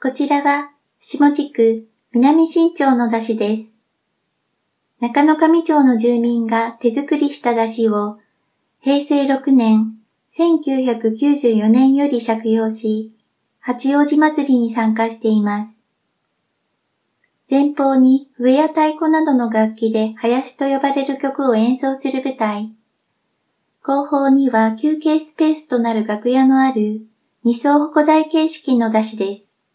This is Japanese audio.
こちらは下地区南新町の出汁です。中野上町の住民が手作りした出汁を平成6年1994年より借用し、八王子祭りに参加しています。前方に笛や太鼓などの楽器で囃子と呼ばれる曲を演奏する舞台。後方には休憩スペースとなる楽屋のある二層鉾台形式の出汁です。